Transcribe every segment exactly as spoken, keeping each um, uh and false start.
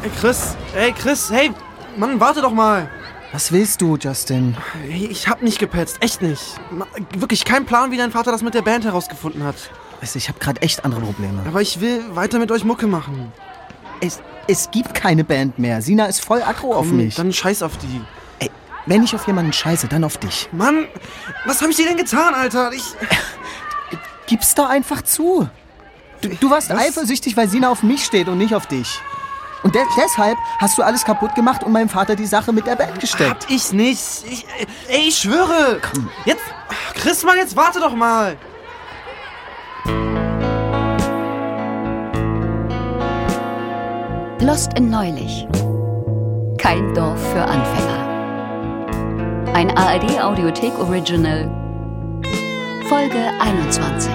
Hey, Chris, hey, Chris, hey, Mann, warte doch mal. Was willst du, Justin? Hey, ich hab nicht gepetzt, echt nicht. Wirklich kein Plan, wie dein Vater das mit der Band herausgefunden hat. Weißt du, ich hab gerade echt andere Probleme. Aber ich will weiter mit euch Mucke machen. Es, es gibt keine Band mehr. Sina ist voll aggro auf Komm, mich. Dann scheiß auf die. Ey, wenn ich auf jemanden scheiße, dann auf dich. Mann, was hab ich dir denn getan, Alter? Ich... Gib's doch einfach zu. Du, du warst was? eifersüchtig, weil Sina auf mich steht und nicht auf dich. Und de- deshalb hast du alles kaputt gemacht und meinem Vater die Sache mit der Band gesteckt. Hab ich nicht. Ich, ey, ich schwöre. Komm. Jetzt, Chris, Mann, jetzt warte doch mal. Lost in Neulich. Kein Dorf für Anfänger. Ein A R D-Audiothek-Original. Folge einundzwanzig.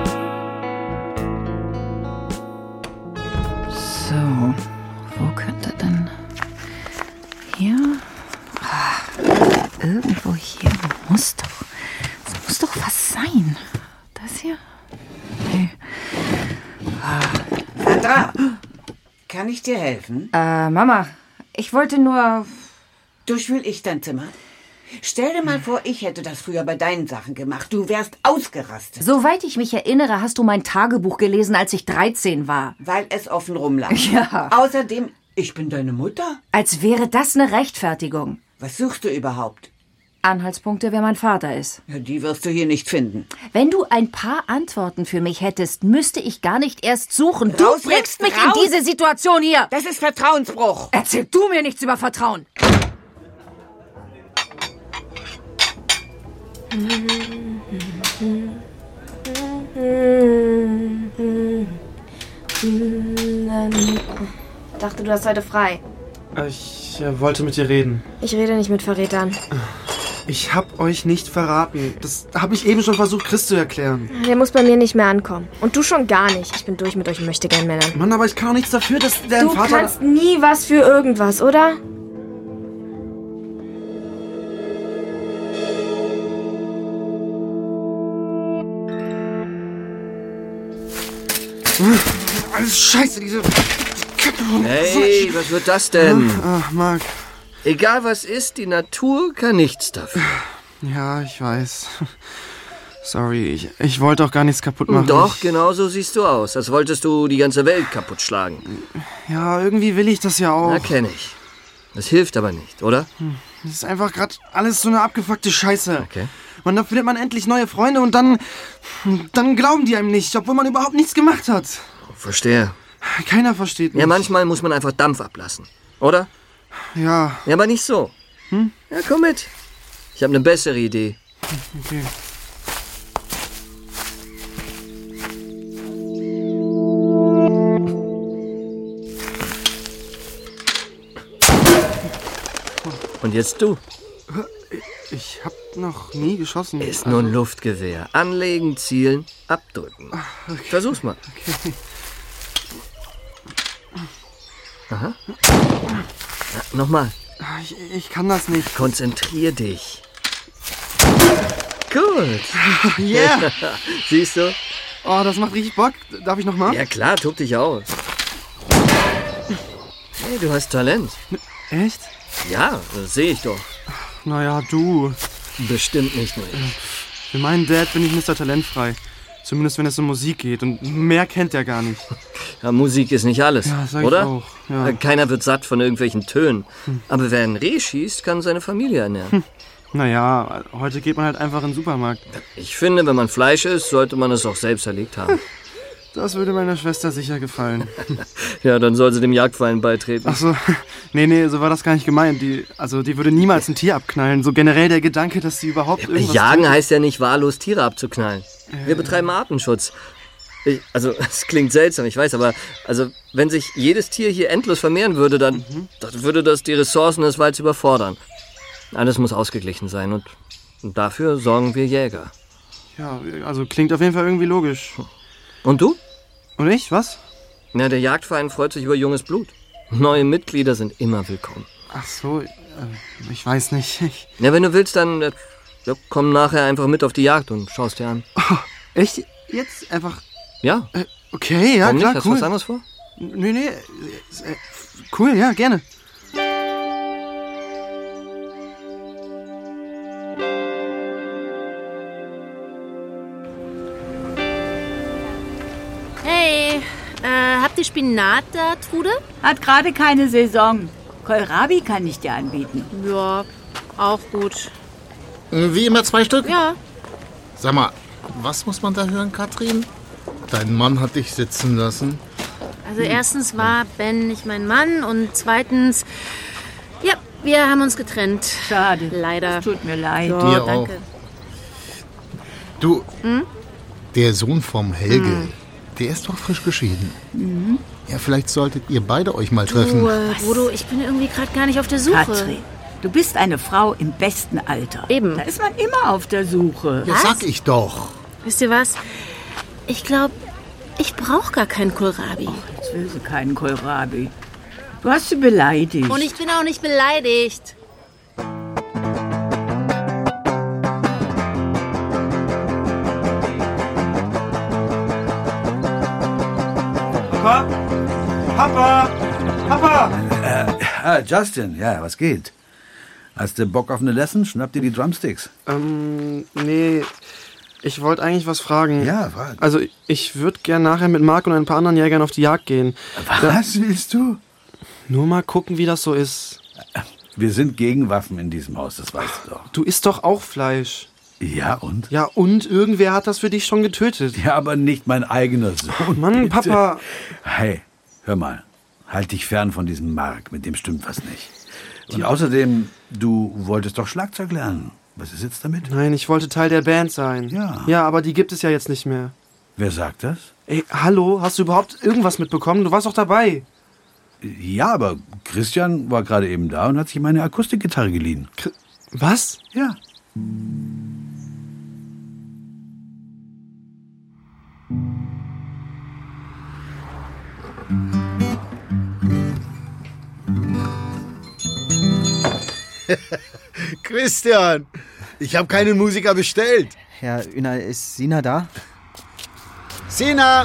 So, wo könnte denn... Hier? Ah, irgendwo hier. Muss doch... Es muss doch was sein. Das hier? Nee. Sandra, kann ich dir helfen? Äh, Mama, ich wollte nur... Durchwühl ich dein Zimmer? Stell dir mal vor, ich hätte das früher bei deinen Sachen gemacht. Du wärst ausgerastet. Soweit ich mich erinnere, hast du mein Tagebuch gelesen, als ich dreizehn war. Weil es offen rumlag. Ja. Außerdem, ich bin deine Mutter. Als wäre das eine Rechtfertigung. Was suchst du überhaupt? Anhaltspunkte, wer mein Vater ist. Ja, die wirst du hier nicht finden. Wenn du ein paar Antworten für mich hättest, müsste ich gar nicht erst suchen. Du Raus bringst jetzt, mich raus! in diese Situation hier. Das ist Vertrauensbruch. Erzähl du mir nichts über Vertrauen. Dachte, du hast heute frei. Ich äh, wollte mit dir reden. Ich rede nicht mit Verrätern. Ich hab euch nicht verraten. Das habe ich eben schon versucht, Chris zu erklären. Der muss bei mir nicht mehr ankommen. Und du schon gar nicht. Ich bin durch mit euch Möchtegern-Männern. Mann, aber ich kann auch nichts dafür, dass dein Du Vater... kannst nie was für irgendwas, oder? Alles scheiße, diese... Hey, was wird das denn? Ach, Marc. Egal was ist, die Natur kann nichts dafür. Ja, ich weiß. Sorry, ich, ich wollte auch gar nichts kaputt machen. Doch, ich, genau so siehst du aus. Als wolltest du die ganze Welt kaputt schlagen. Ja, irgendwie will ich das ja auch. Na, kenn ich. Das hilft aber nicht, oder? Das ist einfach gerade alles so eine abgefuckte Scheiße. Okay. Und dann findet man endlich neue Freunde und dann... Dann glauben die einem nicht, obwohl man überhaupt nichts gemacht hat. Verstehe. Keiner versteht mich. Ja, manchmal muss man einfach Dampf ablassen, oder? Ja. Ja, aber nicht so. Hm? Ja, komm mit. Ich habe eine bessere Idee. Okay. Und jetzt du. Ich hab noch nie geschossen. Ist nur ein Luftgewehr. Anlegen, zielen, abdrücken. Okay. Versuch's mal. Okay. Aha. Ja, nochmal. Ich, ich kann das nicht. Konzentrier dich. Gut. Yeah. Siehst du? Oh, das macht richtig Bock. Darf ich nochmal? Ja klar, tob dich aus. Hey, du hast Talent. Echt? Ja, das sehe ich doch. Naja, du. Bestimmt nicht nur ich. Für meinen Dad bin ich Mister Talentfrei. Zumindest wenn es um Musik geht. Und mehr kennt er gar nicht. Ja, Musik ist nicht alles, Ja, sag oder? ich auch. Ja. Keiner wird satt von irgendwelchen Tönen. Hm. Aber wer ein Reh schießt, kann seine Familie ernähren. Hm. Naja, heute geht man halt einfach in den Supermarkt. Ich finde, wenn man Fleisch isst, sollte man es auch selbst erlegt haben. Das würde meiner Schwester sicher gefallen. Ja, dann soll sie dem Jagdverein beitreten. Ach so, nee, nee, so war das gar nicht gemeint. Die, also die würde niemals ein Tier abknallen. So generell der Gedanke, dass sie überhaupt irgendwas... Jagen tut. heißt ja nicht wahllos Tiere abzuknallen. Wir betreiben Artenschutz. Ich, also, es klingt seltsam, ich weiß, aber also, wenn sich jedes Tier hier endlos vermehren würde, dann, mhm. dann würde das die Ressourcen des Walds überfordern. Alles muss ausgeglichen sein und, und dafür sorgen wir Jäger. Ja, also klingt auf jeden Fall irgendwie logisch. Und du? Und ich? Was? Na, der Jagdverein freut sich über junges Blut. Neue Mitglieder sind immer willkommen. Ach so, äh, ich weiß nicht. Ich... Ja, wenn du willst, dann äh, ja, komm nachher einfach mit auf die Jagd und schaust dir an. Oh, echt? Jetzt einfach... Ja. Äh, okay, ja, Warum klar, nicht? Hast cool. du was anderes vor? Nee, nee. Äh, cool, ja, gerne. Hey, äh, habt ihr Spinat da, Trude? Hat gerade keine Saison. Kohlrabi kann ich dir anbieten. Ja, auch gut. Wie immer zwei Stück? Ja. Sag mal, was muss man da hören, Katrin? Dein Mann hat dich sitzen lassen. Also erstens war Ben nicht mein Mann und zweitens, ja, wir haben uns getrennt. Schade. Leider. Das tut mir leid. Ja, Dir danke. auch. Du, Hm? der Sohn vom Helge, Hm. der ist doch frisch geschieden. Mhm. Ja, vielleicht solltet ihr beide euch mal treffen. Du, äh, Bodo, ich bin irgendwie gerade gar nicht auf der Suche. Katrin, du bist eine Frau im besten Alter. Eben. Da ist man immer auf der Suche. Ja, sag ich doch. Wisst ihr was? Ich glaube, ich brauche gar keinen Kohlrabi. Jetzt will sie keinen Kohlrabi. Du hast sie beleidigt. Und ich bin auch nicht beleidigt. Papa? Papa? Papa? Äh, ah, Justin, ja, was geht? Hast du Bock auf eine Lesson? Schnapp dir die Drumsticks. Ähm, nee, ich wollte eigentlich was fragen. Ja, frag. Also, ich würde gern nachher mit Marc und ein paar anderen Jägern auf die Jagd gehen. Was willst du? Nur mal gucken, wie das so ist. Wir sind gegen Waffen in diesem Haus, das weißt du doch. Du isst doch auch Fleisch. Ja, und? Ja, und irgendwer hat das für dich schon getötet. Ja, aber nicht mein eigener Sohn. Mann, bitte. Papa. Hey, hör mal. Halt dich fern von diesem Marc, mit dem stimmt was nicht. Und außerdem, du wolltest doch Schlagzeug lernen. Was ist jetzt damit? Nein, ich wollte Teil der Band sein. Ja. Ja, aber die gibt es ja jetzt nicht mehr. Wer sagt das? Ey, hallo, hast du überhaupt irgendwas mitbekommen? Du warst doch dabei. Ja, aber Christian war gerade eben da und hat sich meine Akustikgitarre geliehen. K- Was? Ja. Christian, ich habe keinen Musiker bestellt. Herr Ünal, ist Sina da? Sina!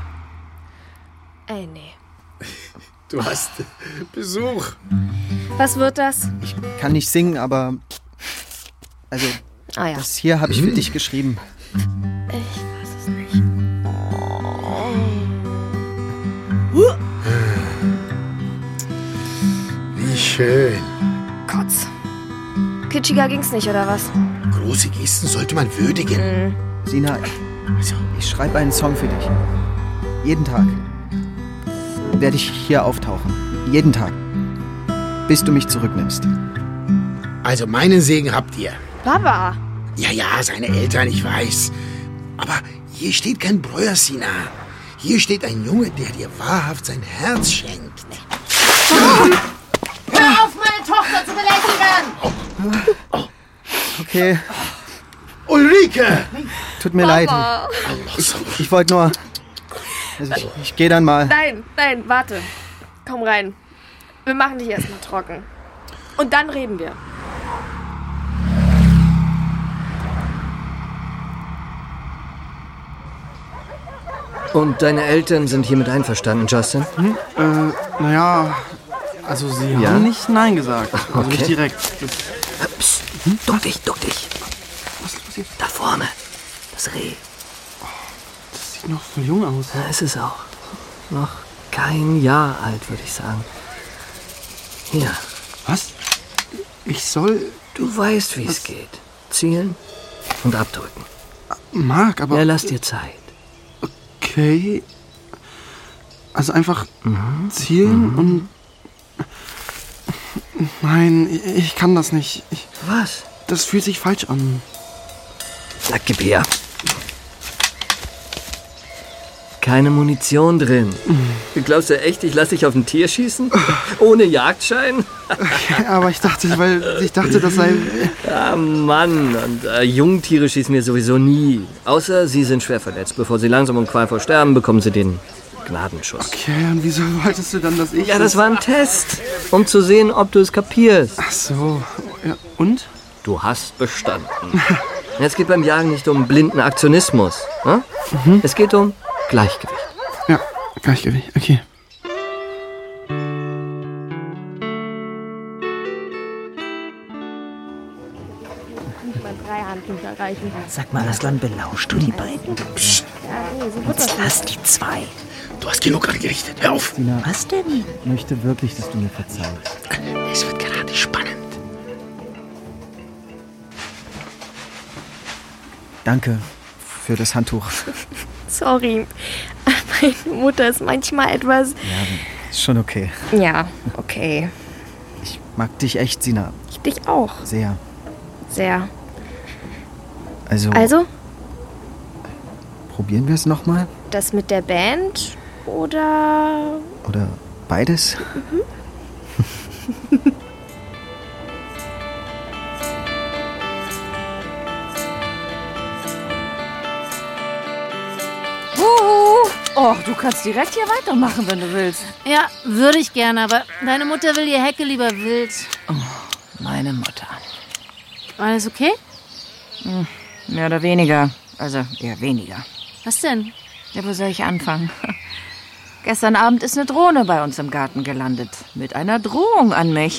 Ey, nee. Du hast Besuch. Was wird das? Ich kann nicht singen, aber... Also, Ah ja. das hier habe ich für dich geschrieben. Ich weiß es nicht. Wie schön. Kotz. Kitschiger ging's nicht, oder was? Große Gesten sollte man würdigen. Sina, ich schreibe einen Song für dich. Jeden Tag werde ich hier auftauchen. Jeden Tag. Bis du mich zurücknimmst. Also meinen Segen habt ihr. Papa! Ja, ja, seine Eltern, ich weiß. Aber hier steht kein Breuer, Sina. Hier steht ein Junge, der dir wahrhaft sein Herz schenkt. Hör auf, meine Tochter zu belästigen! Okay, Ulrike! tut mir leid. Ich, ich wollte nur... Also ich, ich gehe dann mal. Nein, nein, warte. Komm rein. Wir machen dich erstmal trocken. Und dann reden wir. Und deine Eltern sind hiermit einverstanden, Justin? Hm? Äh, naja, also sie Ja? haben nicht Nein gesagt. Also Okay. nicht direkt. Das, Psst, duck dich, duck dich. was ist passiert? Da vorne, das Reh. Das sieht noch so jung aus. Da ist es auch. Noch kein Jahr alt, würde ich sagen. Hier, Was? Ich soll... du weißt, wie es geht. Zielen und abdrücken. Marc, aber... Ja, lass dir Zeit. Okay. Also einfach zielen und... Nein, ich- ich kann das nicht. Ich, Was? das fühlt sich falsch an. Na, gib her. Keine Munition drin. Glaubst du echt, ich lasse dich auf ein Tier schießen? Ohne Jagdschein? Ja, aber ich dachte, weil ich dachte, das sei... Ah, Mann. Und äh, Jungtiere schießen mir sowieso nie. Außer sie sind schwer verletzt. Bevor sie langsam und qualvoll sterben, bekommen sie den Gnadenschuss. Okay, und wieso wolltest du dann, dass ich... Ja, das war ein Test. Um zu sehen, ob du es kapierst. Ach so. Ja, und? Du hast bestanden. Es geht beim Jagen nicht um blinden Aktionismus. Ne? Mhm. Es geht um Gleichgewicht. Ja, Gleichgewicht, okay. erreichen. Sag mal, Aslan, belauschst du die beiden? Psst. Ja, nee, so wird das Jetzt lass die zwei. Du hast genug angerichtet. Hör auf. Sina, was denn? Ich möchte wirklich, dass du mir verzeihst. Es wird gerade spannend. Danke für das Handtuch. Sorry. Meine Mutter ist manchmal etwas... Ja, ist schon okay. Ja, okay. Ich mag dich echt, Sina. Ich dich auch. Sehr. Sehr. Also... Also? Probieren wir es nochmal? Das mit der Band oder... Oder beides? Mhm. Oh, du kannst direkt hier weitermachen, wenn du willst. Ja, würde ich gerne, aber deine Mutter will die Hecke lieber wild. Oh, meine Mutter. Alles okay? Hm, mehr oder weniger. Also eher weniger. Was denn? Ja, wo soll ich anfangen? Gestern Abend ist eine Drohne bei uns im Garten gelandet. Mit einer Drohung an mich.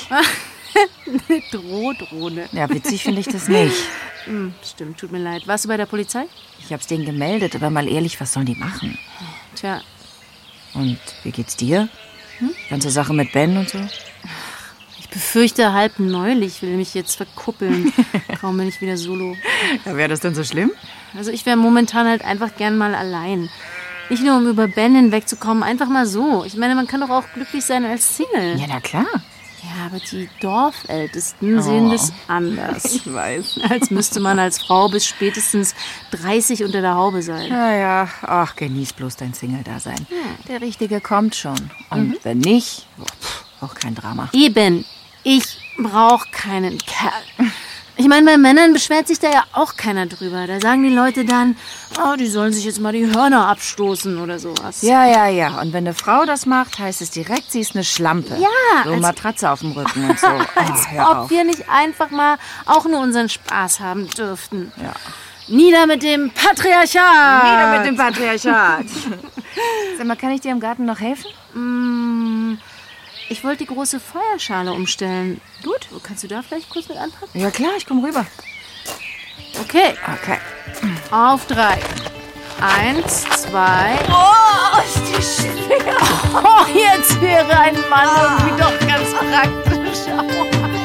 Eine Drohdrohne. Ja, witzig finde ich das nicht. Hm, stimmt, tut mir leid. Warst du bei der Polizei? Ich hab's denen gemeldet, aber mal ehrlich, was sollen die machen? Tja. Und wie geht's dir? Hm? Ganze Sache mit Ben und so? Ich befürchte, halb neulich will mich jetzt verkuppeln. Kaum bin ich wieder solo. Ja, wäre das denn so schlimm? Also ich wäre momentan halt einfach gern mal allein. Nicht nur, um über Ben hinwegzukommen, einfach mal so. Ich meine, man kann doch auch glücklich sein als Single. Ja, na klar. Ja, aber die Dorfältesten oh. sehen das anders. Ich weiß. Als müsste man als Frau bis spätestens dreißig unter der Haube sein. Ja, ja. Ach, genieß bloß dein Single-Dasein. Ja. Der Richtige kommt schon. Und mhm. wenn nicht, oh, pff, auch kein Drama. Eben. Ich brauche keinen Kerl. Ich meine, bei Männern beschwert sich da ja auch keiner drüber. Da sagen die Leute dann, oh, die sollen sich jetzt mal die Hörner abstoßen oder sowas. Ja, ja, ja. Und wenn eine Frau das macht, heißt es direkt, sie ist eine Schlampe. Ja. So eine Matratze auf dem Rücken und so. Oh, als ob auf. wir nicht einfach mal auch nur unseren Spaß haben dürften. Ja. Nieder mit dem Patriarchat! Nieder mit dem Patriarchat! Sag mal, kann ich dir im Garten noch helfen? Mm, ich wollte die große Feuerschale umstellen. Gut, kannst du da vielleicht kurz mit anpacken? Ja klar, ich komme rüber. Okay. Okay. Auf drei. Eins, zwei... Oh, ist die schwer. Oh, jetzt wäre ein Mann irgendwie doch ganz praktisch.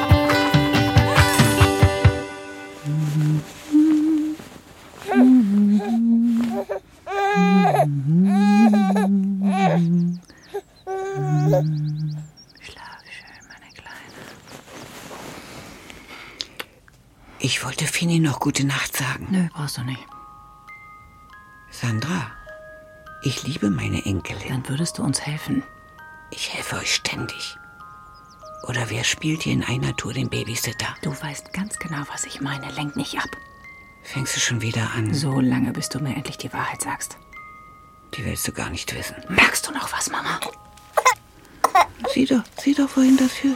Ich wollte Fini noch gute Nacht sagen. Nö, brauchst du nicht. Sandra, ich liebe meine Enkelin. Dann würdest du uns helfen. Ich helfe euch ständig. Oder wer spielt hier in einer Tour den Babysitter? Du weißt ganz genau, was ich meine. Lenk nicht ab. Fängst du schon wieder an? So lange, bis du mir endlich die Wahrheit sagst. Die willst du gar nicht wissen. Merkst du noch was, Mama? Sieh doch, sieh doch, wohin das führt.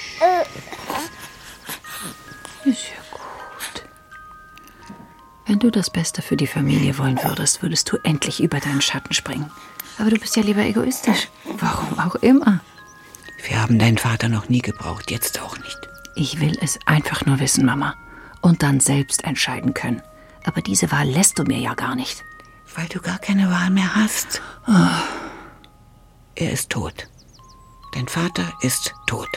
Ist ja gut. Wenn du das Beste für die Familie wollen würdest, würdest du endlich über deinen Schatten springen. Aber du bist ja lieber egoistisch. Warum auch immer. Wir haben deinen Vater noch nie gebraucht, jetzt auch nicht. Ich will es einfach nur wissen, Mama. Und dann selbst entscheiden können. Aber diese Wahl lässt du mir ja gar nicht. Weil du gar keine Wahl mehr hast. Oh. Er ist tot. Dein Vater ist tot.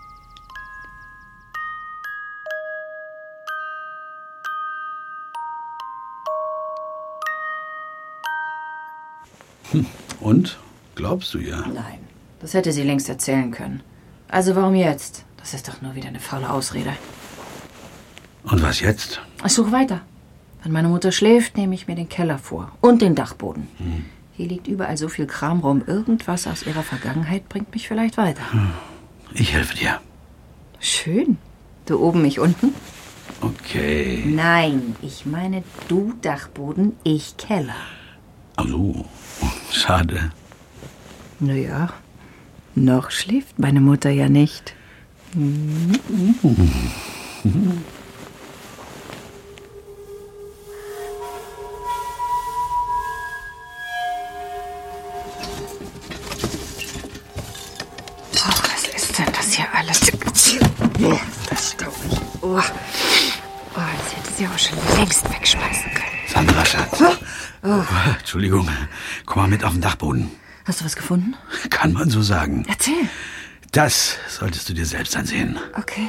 Hm. Und? Glaubst du ihr? Nein, das hätte sie längst erzählen können. Also warum jetzt? Das ist doch nur wieder eine faule Ausrede. Und was jetzt? Ich suche weiter. Wenn meine Mutter schläft, nehme ich mir den Keller vor. Und den Dachboden. Hm. Hier liegt überall so viel Kram rum. Irgendwas aus ihrer Vergangenheit bringt mich vielleicht weiter. Hm. Ich helfe dir. Schön. Du oben, ich unten? Okay. Nein, ich meine du Dachboden, ich Keller. Ach so, schade. Naja, noch schläft meine Mutter ja nicht. Mhm. Mhm. Oh, was ist denn das hier alles? Oh, das ist staubig. Oh. Oh, als hätte dir auch schon längst wegschmeißen können. Sandra, Schatz. Oh. Oh. Entschuldigung, komm mal mit auf den Dachboden. Hast du was gefunden? Kann man so sagen. Erzähl. Das solltest du dir selbst ansehen. Okay.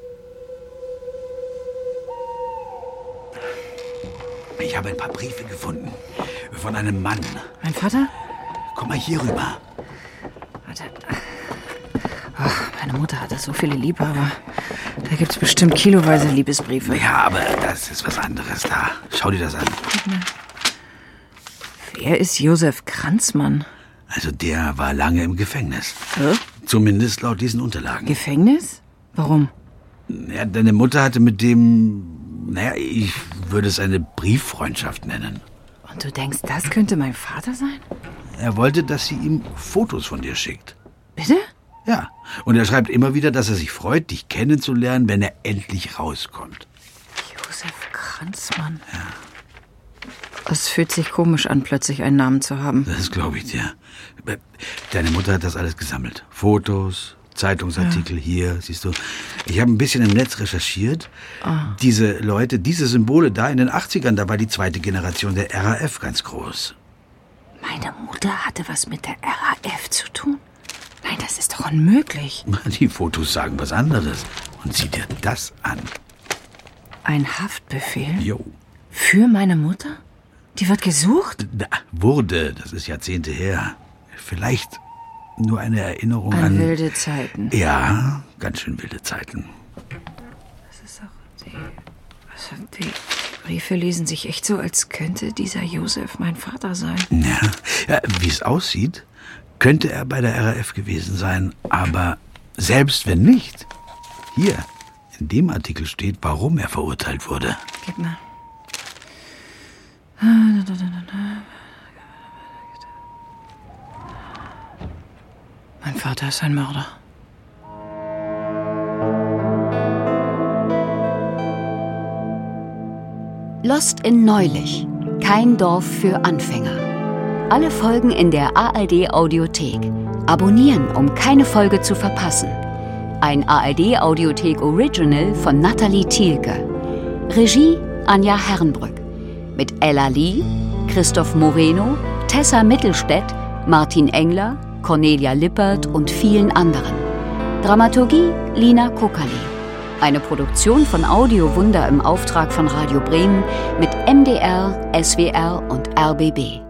Ich habe ein paar Briefe gefunden. Von einem Mann. Mein Vater? Komm mal hier rüber. Warte. Ach, meine Mutter hatte so viele Liebhaber. Da gibt's bestimmt kiloweise Liebesbriefe. Ja, aber das ist was anderes da. Schau dir das an. Wer ist Josef Kranzmann? Also der war lange im Gefängnis. Hä? Zumindest laut diesen Unterlagen. Gefängnis? Warum? Ja, deine Mutter hatte mit dem, naja, ich würde es eine Brieffreundschaft nennen. Und du denkst, das könnte mein Vater sein? Er wollte, dass sie ihm Fotos von dir schickt. Bitte? Ja, und er schreibt immer wieder, dass er sich freut, dich kennenzulernen, wenn er endlich rauskommt. Josef Kranzmann. Ja. Es fühlt sich komisch an, plötzlich einen Namen zu haben. Das glaube ich dir. Deine Mutter hat das alles gesammelt. Fotos, Zeitungsartikel, ja. Hier, siehst du. Ich habe ein bisschen im Netz recherchiert. Oh. Diese Leute, diese Symbole da in den achtzigern, da war die zweite Generation der R A F ganz groß. Meine Mutter hatte was mit der R A F zu tun? Nein, das ist doch unmöglich. Die Fotos sagen was anderes. Und sieh dir das an. Ein Haftbefehl? Jo. Für meine Mutter? Die wird gesucht? Da, wurde, das ist Jahrzehnte her. Vielleicht nur eine Erinnerung an... An wilde Zeiten. Ja, ganz schön wilde Zeiten. Das ist auch die... Also die Briefe lesen sich echt so, als könnte dieser Josef mein Vater sein. Ja, ja, wie es aussieht, könnte er bei der R A F gewesen sein. Aber selbst wenn nicht, hier, in dem Artikel steht, warum er verurteilt wurde. Gib mal. Mein Vater ist ein Mörder. Lost in Neulich. Kein Dorf für Anfänger. Alle Folgen in der A R D Audiothek. Abonnieren, um keine Folge zu verpassen. Ein A R D Audiothek Original von Nathalie Thielke. Regie Anja Herrenbrück. Mit Ella Lee, Christoph Moreno, Tessa Mittelstädt, Martin Engler, Cornelia Lippert und vielen anderen. Dramaturgie Lina Kokali. Eine Produktion von Audio Wunder im Auftrag von Radio Bremen mit M D R, S W R und R B B.